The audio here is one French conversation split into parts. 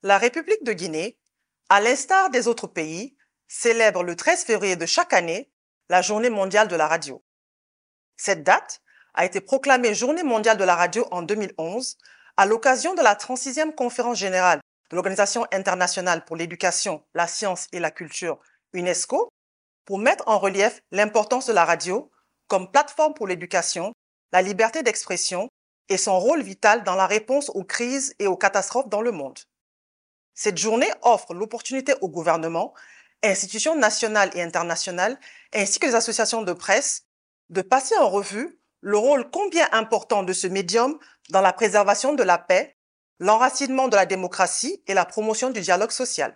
La République de Guinée, à l'instar des autres pays, célèbre le 13 février de chaque année la Journée mondiale de la radio. Cette date a été proclamée Journée mondiale de la radio en 2011 à l'occasion de la 36e conférence générale de l'Organisation internationale pour l'éducation, la science et la culture, UNESCO, pour mettre en relief l'importance de la radio comme plateforme pour l'éducation, la liberté d'expression et son rôle vital dans la réponse aux crises et aux catastrophes dans le monde. Cette journée offre l'opportunité au gouvernement, institutions nationales et internationales, ainsi que les associations de presse, de passer en revue le rôle combien important de ce médium dans la préservation de la paix, l'enracinement de la démocratie et la promotion du dialogue social.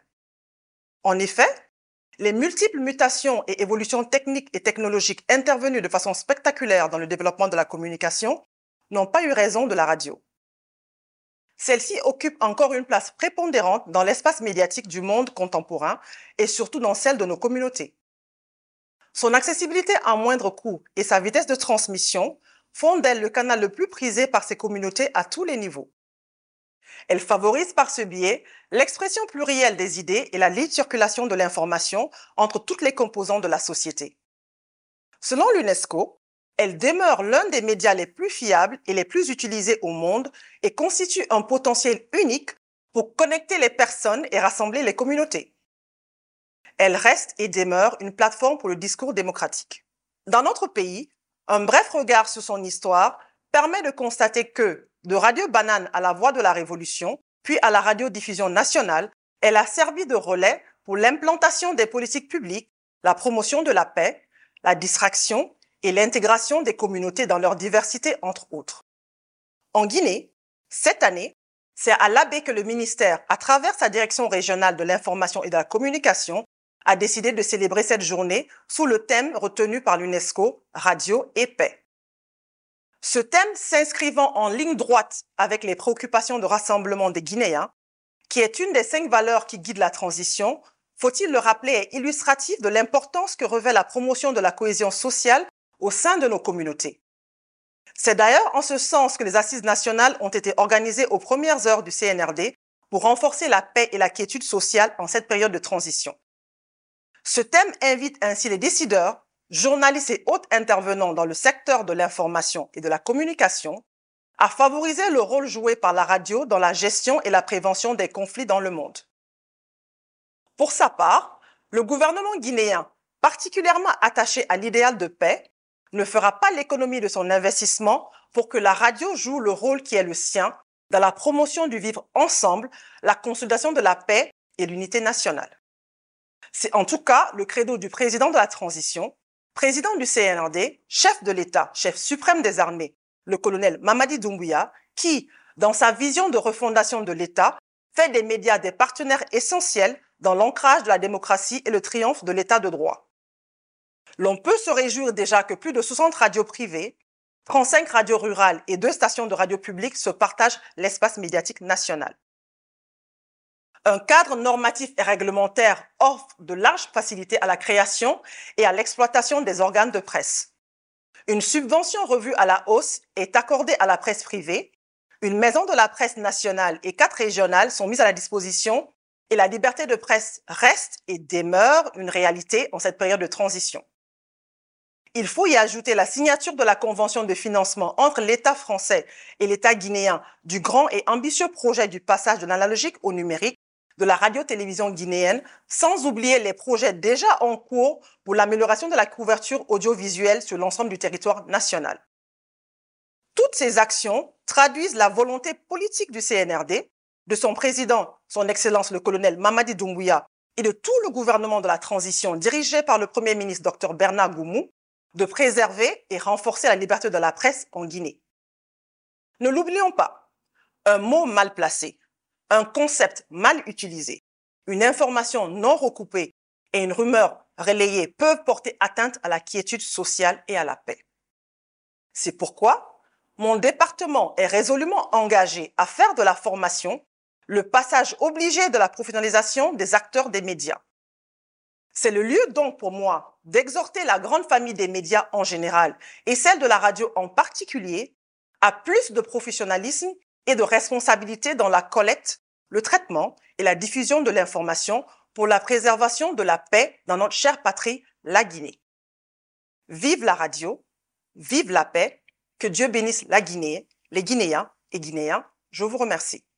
En effet, les multiples mutations et évolutions techniques et technologiques intervenues de façon spectaculaire dans le développement de la communication n'ont pas eu raison de la radio. Celle-ci occupe encore une place prépondérante dans l'espace médiatique du monde contemporain et surtout dans celle de nos communautés. Son accessibilité à moindre coût et sa vitesse de transmission font d'elle le canal le plus prisé par ces communautés à tous les niveaux. Elle favorise par ce biais l'expression plurielle des idées et la libre circulation de l'information entre toutes les composantes de la société. Selon l'UNESCO, elle demeure l'un des médias les plus fiables et les plus utilisés au monde et constitue un potentiel unique pour connecter les personnes et rassembler les communautés. Elle reste et demeure une plateforme pour le discours démocratique. Dans notre pays, un bref regard sur son histoire permet de constater que, de Radio Banane à la Voix de la Révolution, puis à la radiodiffusion nationale, elle a servi de relais pour l'implantation des politiques publiques, la promotion de la paix, la distraction et l'intégration des communautés dans leur diversité, entre autres. En Guinée, cette année, c'est à l'AB que le ministère, à travers sa direction régionale de l'information et de la communication, a décidé de célébrer cette journée sous le thème retenu par l'UNESCO, Radio et paix. Ce thème s'inscrivant en ligne droite avec les préoccupations de rassemblement des Guinéens, qui est une des 5 valeurs qui guident la transition, faut-il le rappeler, est illustratif de l'importance que revêt la promotion de la cohésion sociale au sein de nos communautés. C'est d'ailleurs en ce sens que les assises nationales ont été organisées aux premières heures du CNRD pour renforcer la paix et la quiétude sociale en cette période de transition. Ce thème invite ainsi les décideurs, journalistes et autres intervenants dans le secteur de l'information et de la communication à favoriser le rôle joué par la radio dans la gestion et la prévention des conflits dans le monde. Pour sa part, le gouvernement guinéen, particulièrement attaché à l'idéal de paix, ne fera pas l'économie de son investissement pour que la radio joue le rôle qui est le sien dans la promotion du vivre ensemble, la consolidation de la paix et l'unité nationale. C'est en tout cas le credo du président de la transition, président du CNRD, chef de l'État, chef suprême des armées, le colonel Mamadi Doumbouya, qui, dans sa vision de refondation de l'État, fait des médias des partenaires essentiels dans l'ancrage de la démocratie et le triomphe de l'État de droit. L'on peut se réjouir déjà que plus de 60 radios privées, 35 radios rurales et 2 stations de radio publiques se partagent l'espace médiatique national. Un cadre normatif et réglementaire offre de larges facilités à la création et à l'exploitation des organes de presse. Une subvention revue à la hausse est accordée à la presse privée, une maison de la presse nationale et 4 régionales sont mises à la disposition et la liberté de presse reste et demeure une réalité en cette période de transition. Il faut y ajouter la signature de la convention de financement entre l'État français et l'État guinéen du grand et ambitieux projet du passage de l'analogique au numérique de la radio-télévision guinéenne, sans oublier les projets déjà en cours pour l'amélioration de la couverture audiovisuelle sur l'ensemble du territoire national. Toutes ces actions traduisent la volonté politique du CNRD, de son président, son Excellence le colonel Mamadi Doumbouya, et de tout le gouvernement de la transition dirigé par le Premier ministre Dr Bernard Goumou, de préserver et renforcer la liberté de la presse en Guinée. Ne l'oublions pas, un mot mal placé, un concept mal utilisé, une information non recoupée et une rumeur relayée peuvent porter atteinte à la quiétude sociale et à la paix. C'est pourquoi mon département est résolument engagé à faire de la formation le passage obligé de la professionnalisation des acteurs des médias. C'est le lieu donc pour moi d'exhorter la grande famille des médias en général et celle de la radio en particulier à plus de professionnalisme et de responsabilité dans la collecte, le traitement et la diffusion de l'information pour la préservation de la paix dans notre chère patrie, la Guinée. Vive la radio, vive la paix, que Dieu bénisse la Guinée, les Guinéens et Guinéens. Je vous remercie.